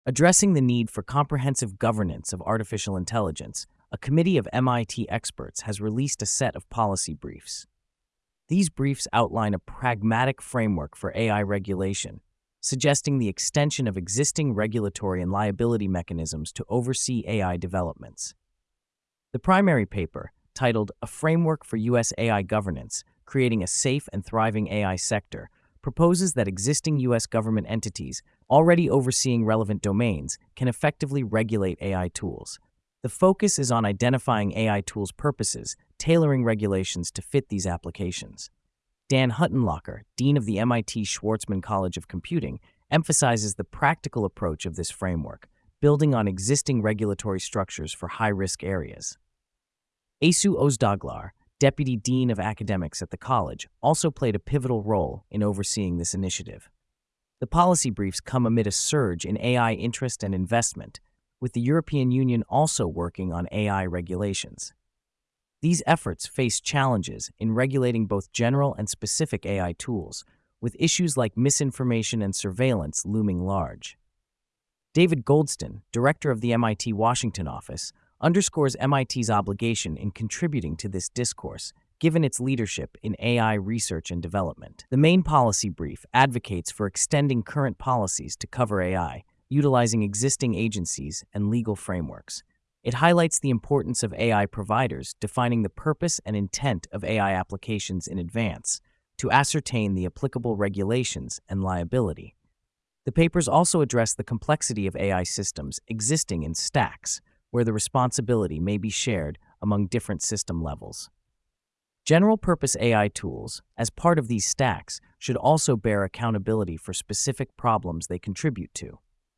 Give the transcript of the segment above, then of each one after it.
Addressing the need for comprehensive governance of artificial intelligence, a committee of MIT experts has released a set of policy briefs. These briefs outline a pragmatic framework for AI regulation, suggesting the extension of existing regulatory and liability mechanisms to oversee AI developments. The primary paper, titled A Framework for U.S. AI Governance, Creating a Safe and Thriving AI Sector, proposes that existing U.S. government entities already overseeing relevant domains can effectively regulate AI tools. The focus is on identifying AI tools' purposes, tailoring regulations to fit these applications. Dan Huttenlocher, dean of the MIT Schwarzman College of Computing, emphasizes the practical approach of this framework, building on existing regulatory structures for high-risk areas. Asu Özdağlar, deputy dean of academics at the college, also played a pivotal role in overseeing this initiative. The policy briefs come amid a surge in AI interest and investment, with the European Union also working on AI regulations. These efforts face challenges in regulating both general and specific AI tools, with issues like misinformation and surveillance looming large. David Goldstein, director of the MIT Washington office, underscores MIT's obligation in contributing to this discourse, given its leadership in AI research and development. The main policy brief advocates for extending current policies to cover AI, utilizing existing agencies and legal frameworks. It highlights the importance of AI providers defining the purpose and intent of AI applications in advance to ascertain the applicable regulations and liability. The papers also address the complexity of AI systems existing in stacks, where the responsibility may be shared among different system levels. General-purpose AI tools, as part of these stacks, should also bear accountability for specific problems they contribute to.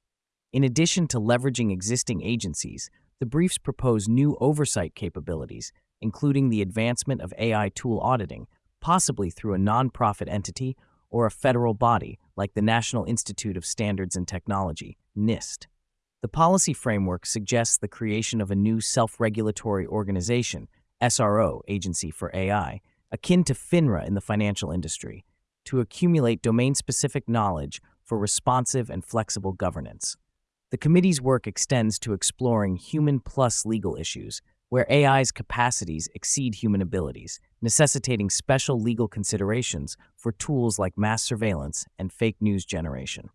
In addition to leveraging existing agencies, the briefs propose new oversight capabilities, including the advancement of AI tool auditing, possibly through a nonprofit entity or a federal body like the National Institute of Standards and Technology, NIST. The policy framework suggests the creation of a new self-regulatory organization, SRO, agency for AI, akin to FINRA in the financial industry, to accumulate domain-specific knowledge for responsive and flexible governance. The committee's work extends to exploring human-plus legal issues, where AI's capacities exceed human abilities, necessitating special legal considerations for tools like mass surveillance and fake news generation.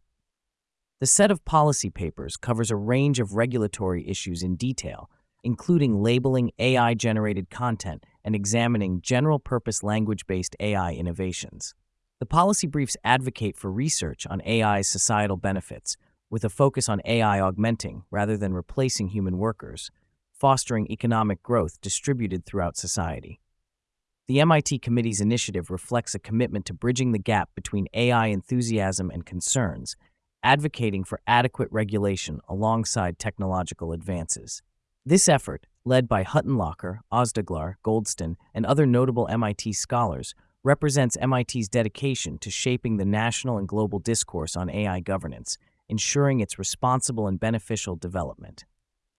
The set of policy papers covers a range of regulatory issues in detail, including labeling AI-generated content and examining general-purpose language-based AI innovations. The policy briefs advocate for research on AI's societal benefits, with a focus on AI augmenting rather than replacing human workers, fostering economic growth distributed throughout society. The MIT Committee's initiative reflects a commitment to bridging the gap between AI enthusiasm and concerns, advocating for adequate regulation alongside technological advances. This effort, led by Huttenlocher, Özdağlar, Goldstein, and other notable MIT scholars, represents MIT's dedication to shaping the national and global discourse on AI governance, ensuring its responsible and beneficial development.